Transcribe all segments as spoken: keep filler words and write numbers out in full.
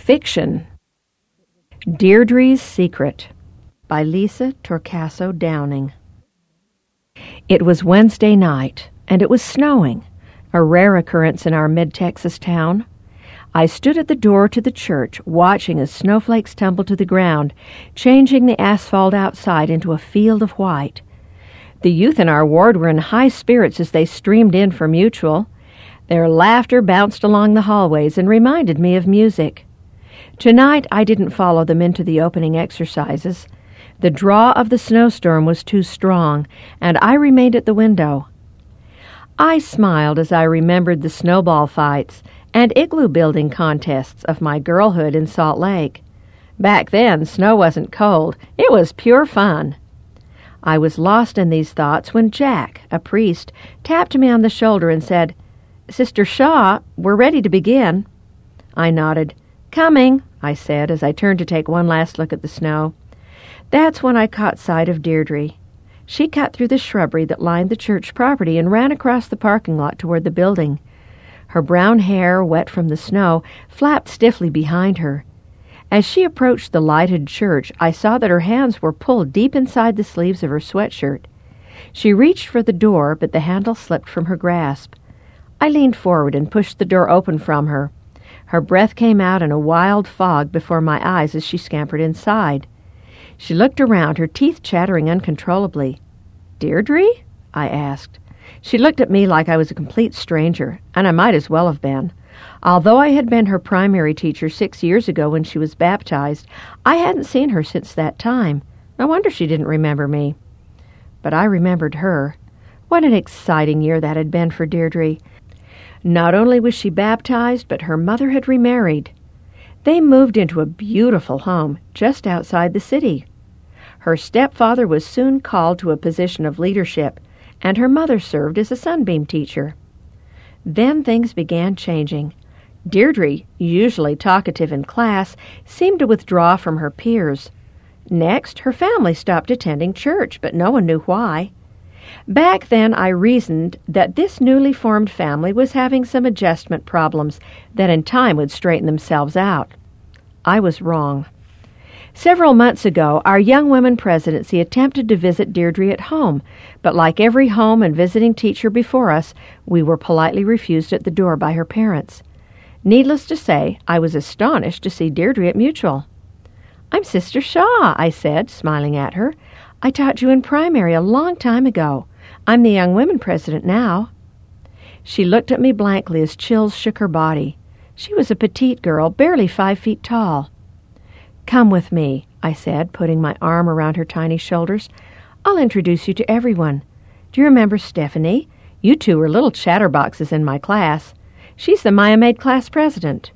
Fiction. Deirdre's Secret by Lisa Torcaso Downing. It was Wednesday night, and it was snowing, a rare occurrence in our mid-Texas town. I stood at the door to the church, watching as snowflakes tumbled to the ground, changing the asphalt outside into a field of white. The youth in our ward were in high spirits as they streamed in for Mutual. Their laughter bounced along the hallways and reminded me of music. Tonight I didn't follow them into the opening exercises. The draw of the snowstorm was too strong, and I remained at the window. I smiled as I remembered the snowball fights and igloo building contests of my girlhood in Salt Lake. Back then, snow wasn't cold. It was pure fun. I was lost in these thoughts when Jack, a priest, tapped me on the shoulder and said, "Sister Shaw, we're ready to begin." I nodded. "Coming," I said as I turned to take one last look at the snow. That's when I caught sight of Deirdre. She cut through the shrubbery that lined the church property and ran across the parking lot toward the building. Her brown hair, wet from the snow, flapped stiffly behind her. As she approached the lighted church, I saw that her hands were pulled deep inside the sleeves of her sweatshirt. She reached for the door, but the handle slipped from her grasp. I leaned forward and pushed the door open from her. Her breath came out in a wild fog before my eyes as she scampered inside. She looked around, her teeth chattering uncontrollably. "Deirdre?" I asked. She looked at me like I was a complete stranger, and I might as well have been. Although I had been her primary teacher six years ago when she was baptized, I hadn't seen her since that time. No wonder she didn't remember me. But I remembered her. What an exciting year that had been for Deirdre. Not only was she baptized, but her mother had remarried. They moved into a beautiful home just outside the city. Her stepfather was soon called to a position of leadership, and her mother served as a Sunbeam teacher. Then things began changing. Deirdre, usually talkative in class, seemed to withdraw from her peers. Next, her family stopped attending church, but no one knew why. Back then, I reasoned that this newly formed family was having some adjustment problems that in time would straighten themselves out. I was wrong. Several months ago, our Young Women Presidency attempted to visit Deirdre at home, but like every home and visiting teacher before us, we were politely refused at the door by her parents. Needless to say, I was astonished to see Deirdre at Mutual. "I'm Sister Shaw," I said, smiling at her. "I taught you in primary a long time ago. I'm the Young Women President now." She looked at me blankly as chills shook her body. She was a petite girl, barely five feet tall. "Come with me," I said, putting my arm around her tiny shoulders. "I'll introduce you to everyone. Do you remember Stephanie? You two were little chatterboxes in my class. She's the Maya-Maid class president."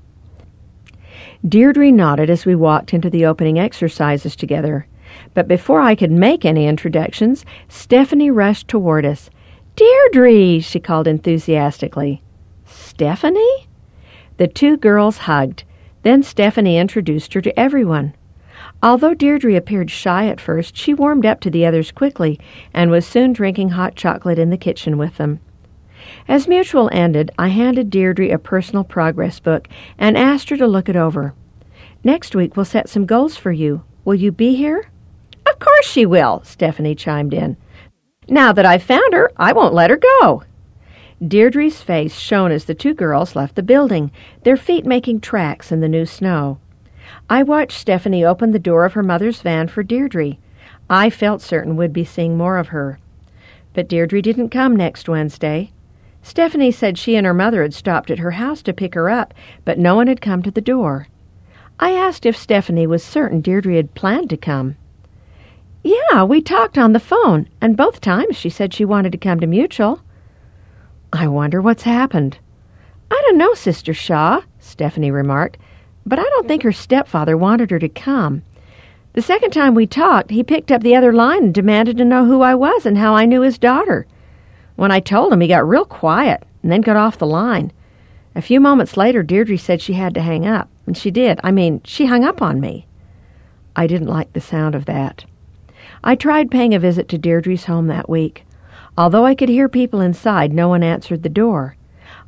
Deirdre nodded as we walked into the opening exercises together. But before I could make any introductions, Stephanie rushed toward us. "Deirdre!" she called enthusiastically. "Stephanie?" The two girls hugged. Then Stephanie introduced her to everyone. Although Deirdre appeared shy at first, she warmed up to the others quickly and was soon drinking hot chocolate in the kitchen with them. As Mutual ended, I handed Deirdre a personal progress book and asked her to look it over. "Next week we'll set some goals for you. Will you be here?" "Of course she will," Stephanie chimed in. "Now that I've found her, I won't let her go." Deirdre's face shone as the two girls left the building, their feet making tracks in the new snow. I watched Stephanie open the door of her mother's van for Deirdre. I felt certain we'd be seeing more of her. But Deirdre didn't come next Wednesday. Stephanie said she and her mother had stopped at her house to pick her up, but no one had come to the door. I asked if Stephanie was certain Deirdre had planned to come. "Yeah, we talked on the phone, and both times she said she wanted to come to Mutual." "I wonder what's happened." "I don't know, Sister Shaw," Stephanie remarked, "but I don't think her stepfather wanted her to come. The second time we talked, he picked up the other line and demanded to know who I was and how I knew his daughter. When I told him, he got real quiet and then got off the line. A few moments later, Deirdre said she had to hang up, and she did. I mean, she hung up on me." I didn't like the sound of that. I tried paying a visit to Deirdre's home that week. Although I could hear people inside, no one answered the door.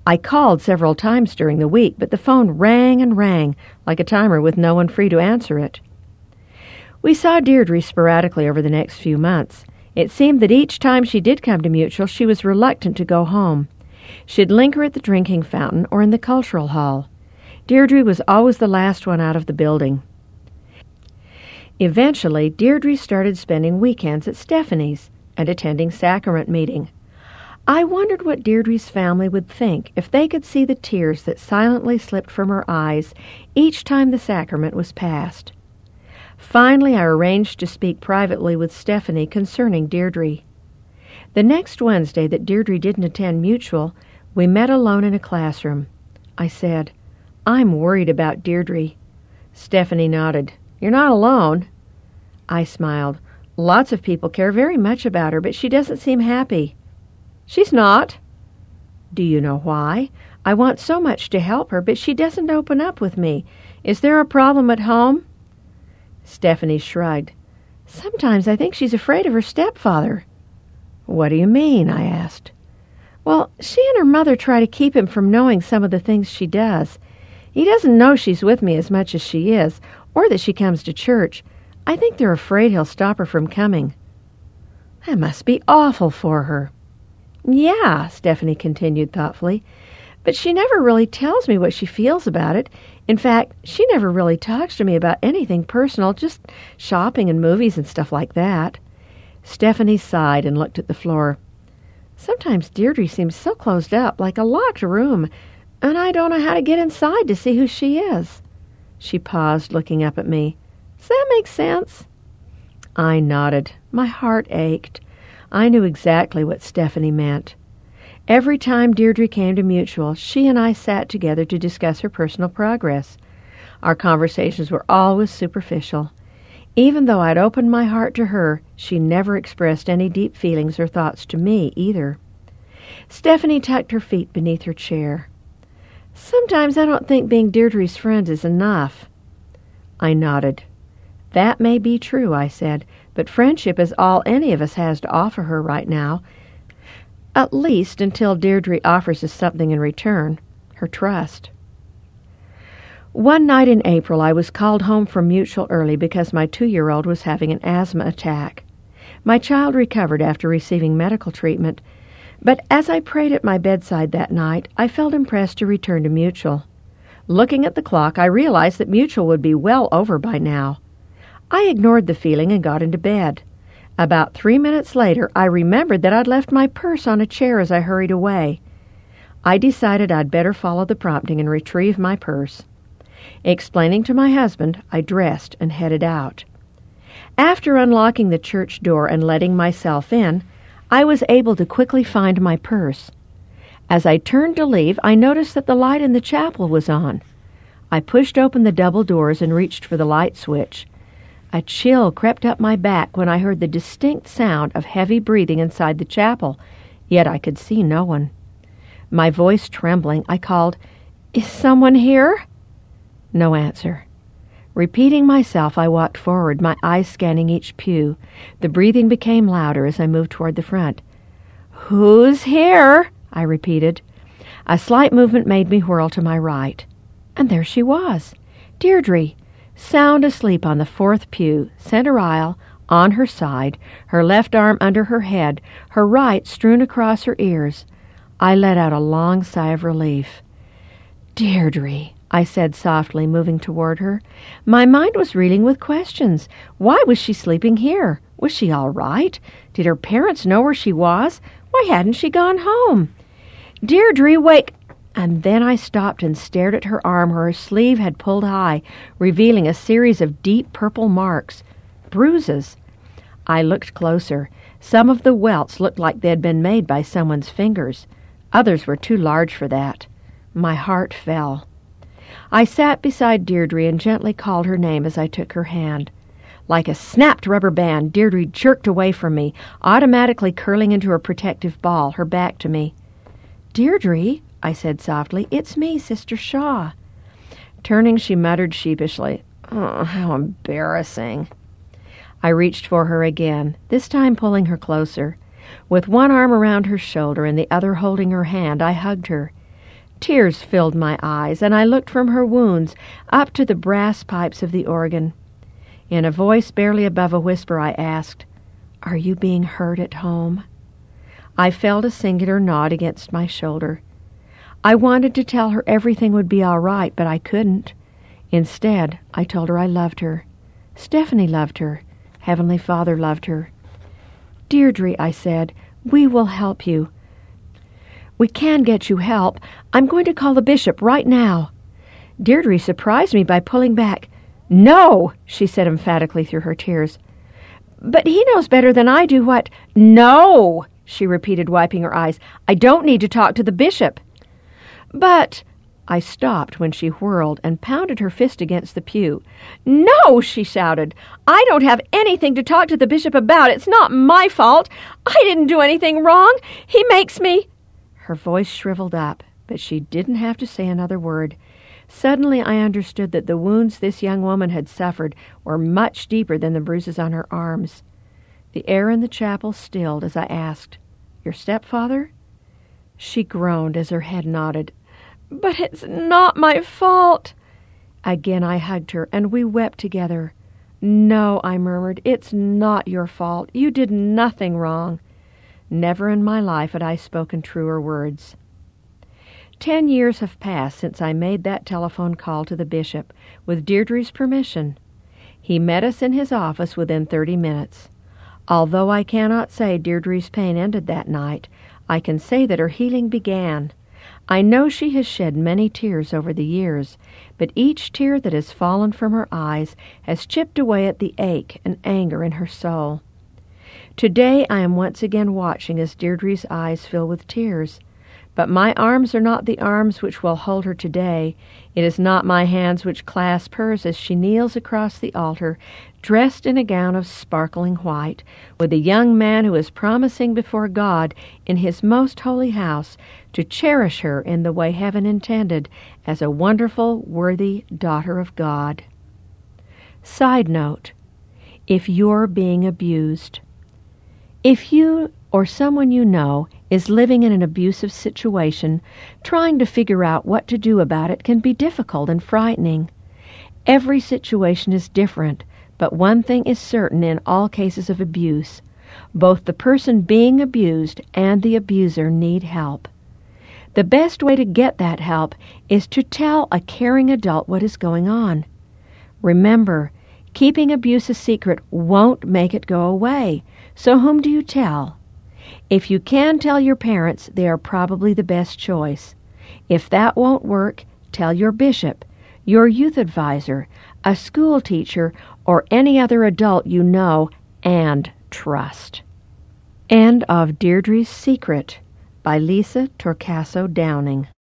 I called several times during the week, but the phone rang and rang like a timer with no one free to answer it. We saw Deirdre sporadically over the next few months. It seemed that each time she did come to Mutual, she was reluctant to go home. She'd linger at the drinking fountain or in the cultural hall. Deirdre was always the last one out of the building. Eventually, Deirdre started spending weekends at Stephanie's and attending sacrament meeting. I wondered what Deirdre's family would think if they could see the tears that silently slipped from her eyes each time the sacrament was passed. Finally, I arranged to speak privately with Stephanie concerning Deirdre. The next Wednesday that Deirdre didn't attend Mutual, we met alone in a classroom. I said, "I'm worried about Deirdre." Stephanie nodded. "You're not alone." I smiled. "Lots of people care very much about her, but she doesn't seem happy." "She's not." "Do you know why? I want so much to help her, but she doesn't open up with me. Is there a problem at home?" Stephanie shrugged. "Sometimes I think she's afraid of her stepfather." "What do you mean?" I asked. "Well, she and her mother try to keep him from knowing some of the things she does. He doesn't know she's with me as much as she is, or that she comes to church. I think they're afraid he'll stop her from coming." "That must be awful for her." "Yeah," Stephanie continued thoughtfully, "but she never really tells me what she feels about it. In fact, she never really talks to me about anything personal, just shopping and movies and stuff like that." Stephanie sighed and looked at the floor. "Sometimes Deirdre seems so closed up, like a locked room, and I don't know how to get inside to see who she is." She paused, looking up at me. "Does that make sense?" I nodded. My heart ached. I knew exactly what Stephanie meant. Every time Deirdre came to Mutual, she and I sat together to discuss her personal progress. Our conversations were always superficial. Even though I'd opened my heart to her, she never expressed any deep feelings or thoughts to me either. Stephanie tucked her feet beneath her chair. "Sometimes I don't think being Deirdre's friend is enough." I nodded. "That may be true," I said, "but friendship is all any of us has to offer her right now, at least until Deirdre offers us something in return, her trust." One night in April, I was called home from Mutual early because my two-year-old was having an asthma attack. My child recovered after receiving medical treatment, but as I prayed at my bedside that night, I felt impressed to return to Mutual. Looking at the clock, I realized that Mutual would be well over by now. I ignored the feeling and got into bed. About three minutes later, I remembered that I'd left my purse on a chair as I hurried away. I decided I'd better follow the prompting and retrieve my purse. Explaining to my husband, I dressed and headed out. After unlocking the church door and letting myself in, I was able to quickly find my purse. As I turned to leave, I noticed that the light in the chapel was on. I pushed open the double doors and reached for the light switch. A chill crept up my back when I heard the distinct sound of heavy breathing inside the chapel, yet I could see no one. My voice trembling, I called, "Is someone here?" No answer. Repeating myself, I walked forward, my eyes scanning each pew. The breathing became louder as I moved toward the front. "Who's here?" I repeated. A slight movement made me whirl to my right. And there she was, Deirdre, sound asleep on the fourth pew, center aisle, on her side, her left arm under her head, her right strewn across her ears. I let out a long sigh of relief. "Deirdre," I said softly, moving toward her. My mind was reeling with questions. Why was she sleeping here? Was she all right? Did her parents know where she was? Why hadn't she gone home? "Deirdre, wake—" And then I stopped and stared at her arm where her sleeve had pulled high, revealing a series of deep purple marks. Bruises. I looked closer. Some of the welts looked like they had been made by someone's fingers. Others were too large for that. My heart fell. I sat beside Deirdre and gently called her name as I took her hand. Like a snapped rubber band, Deirdre jerked away from me, automatically curling into her protective ball, her back to me. "Deirdre," I said softly, "it's me, Sister Shaw." Turning, she muttered sheepishly, "Oh, how embarrassing." I reached for her again, this time pulling her closer. With one arm around her shoulder and the other holding her hand, I hugged her. Tears filled my eyes, and I looked from her wounds up to the brass pipes of the organ. In a voice barely above a whisper, I asked, "Are you being hurt at home?" I felt a singular nod against my shoulder. I wanted to tell her everything would be all right, but I couldn't. Instead, I told her I loved her. Stephanie loved her. Heavenly Father loved her. "Deirdre," I said, "we will help you. We can get you help. I'm going to call the bishop right now." Deirdre surprised me by pulling back. "No," she said emphatically through her tears. "But he knows better than I do what—" "No," she repeated, wiping her eyes. "I don't need to talk to the bishop." "But—" I stopped when she whirled and pounded her fist against the pew. "No," she shouted. "I don't have anything to talk to the bishop about. It's not my fault. I didn't do anything wrong. He makes me—" Her voice shriveled up, but she didn't have to say another word. Suddenly I understood that the wounds this young woman had suffered were much deeper than the bruises on her arms. The air in the chapel stilled as I asked, "Your stepfather?" She groaned as her head nodded. "But it's not my fault." Again I hugged her, and we wept together. "No," I murmured, "it's not your fault. You did nothing wrong." Never in my life had I spoken truer words. Ten years have passed since I made that telephone call to the bishop, with Deirdre's permission. He met us in his office within thirty minutes. Although I cannot say Deirdre's pain ended that night, I can say that her healing began. I know she has shed many tears over the years, but each tear that has fallen from her eyes has chipped away at the ache and anger in her soul. Today I am once again watching as Deirdre's eyes fill with tears. But my arms are not the arms which will hold her today. It is not my hands which clasp hers as she kneels across the altar, dressed in a gown of sparkling white, with a young man who is promising before God in his most holy house to cherish her in the way heaven intended as a wonderful, worthy daughter of God. Side note, if you're being abused. If you or someone you know is living in an abusive situation, trying to figure out what to do about it can be difficult and frightening. Every situation is different, but one thing is certain in all cases of abuse. Both the person being abused and the abuser need help. The best way to get that help is to tell a caring adult what is going on. Remember, keeping abuse a secret won't make it go away. So whom do you tell? If you can tell your parents, they are probably the best choice. If that won't work, tell your bishop, your youth advisor, a school teacher, or any other adult you know and trust. End of Deirdre's Secret by Lisa Torcaso Downing.